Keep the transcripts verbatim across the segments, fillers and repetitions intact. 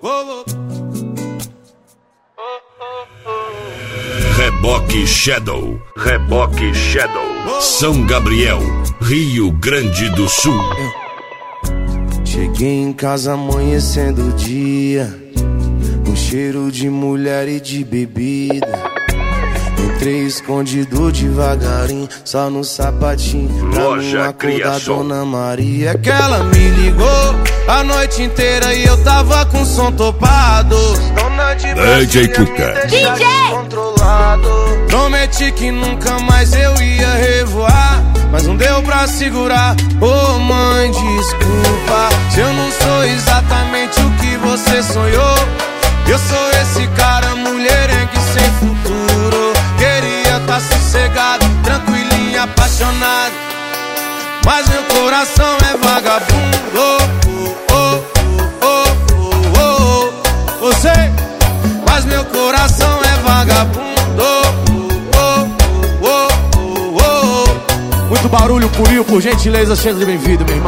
Reboque Shadow, Reboque Shadow, São Gabriel, Rio Grande do Sul. Cheguei em casa amanhecendo o dia, com cheiro de mulher e de bebida. Entrei escondido devagarinho, só no sapatinho, Loja Criação. da Dona Maria, que ela me ligou a noite inteira e eu tava com som topado. Dona de D J Cuca, D J controlado. Prometi que nunca mais eu ia revoar, mas não deu pra segurar. Ô oh, mãe, desculpa se eu não sou exatamente o que você sonhou. Eu sou esse cara mulherengue sem futuro. Queria tá sossegado, tranquilinho, apaixonado, mas meu coração é vagabundo. Oh, oh, oh, oh, oh, oh. Você, mas meu coração é vagabundo. Oh, oh, oh, oh, oh. Muito barulho por Rio, por gentileza, seja bem-vindo, meu irmão.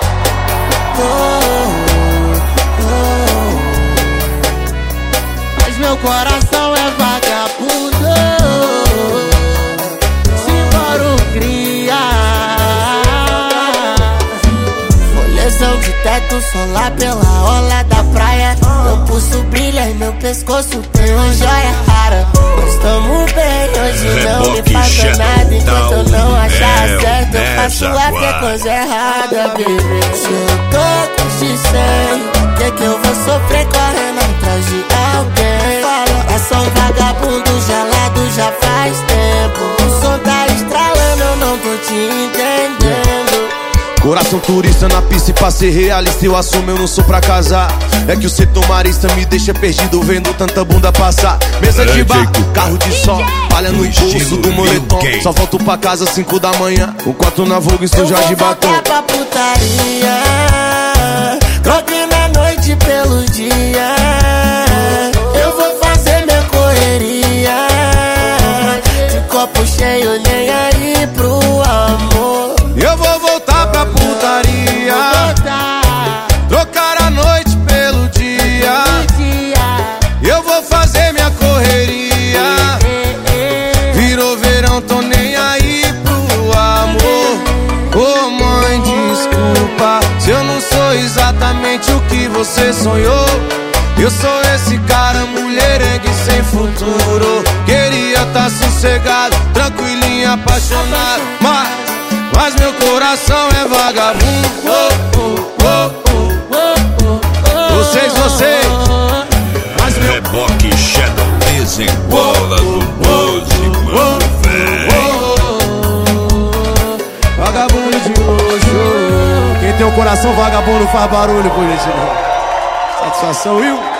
Meu coração é vagabundo, simbora cria. Molezão de teto, solar pela orla da praia. Meu pulso brilha e meu pescoço tem uma joia rara. Nós tamo bem, hoje não me faça nada. Enquanto eu não achar certo, eu faço a coisa errada, bebê. Se eu tô com X cem, que que eu vou sofrer correndo atrás de alguém? Fala, é só um vagabundo gelado já faz tempo. O som tá estralando, eu não tô te entendendo. Coração turista na pista e pra ser realista eu assumo, eu não sou pra casar. É que o setor marista me deixa perdido vendo tanta bunda passar. Mesa de bar, carro de som, palha no impulso do moletom. Só volto pra casa às cinco da manhã, com quatro na Vogue e sujar de batom. Eu vou pra putaria, troque na noite pelo dia. Eu vou fazer minha correria, de copo cheio nem aí pro amor. Eu vou voltar pra putaria, trocar a noite pelo dia. Eu vou fazer minha correria, virou verão, tô nem aí pro amor. Ô oh, mãe, desculpa se eu não sou exatamente o que você sonhou. Eu sou esse cara mulherengue sem futuro. Queria tá sossegado, tranquilinho, apaixonado, mas, mas meu coração é vagabundo. Oh, oh, oh, oh, oh, oh. Vocês, vocês, mas meu Reboque Shadow, desembola do músico, velho. Vagabundo de luxo. Quem tem o coração vagabundo faz barulho, por gentileza. Satisfação, Will.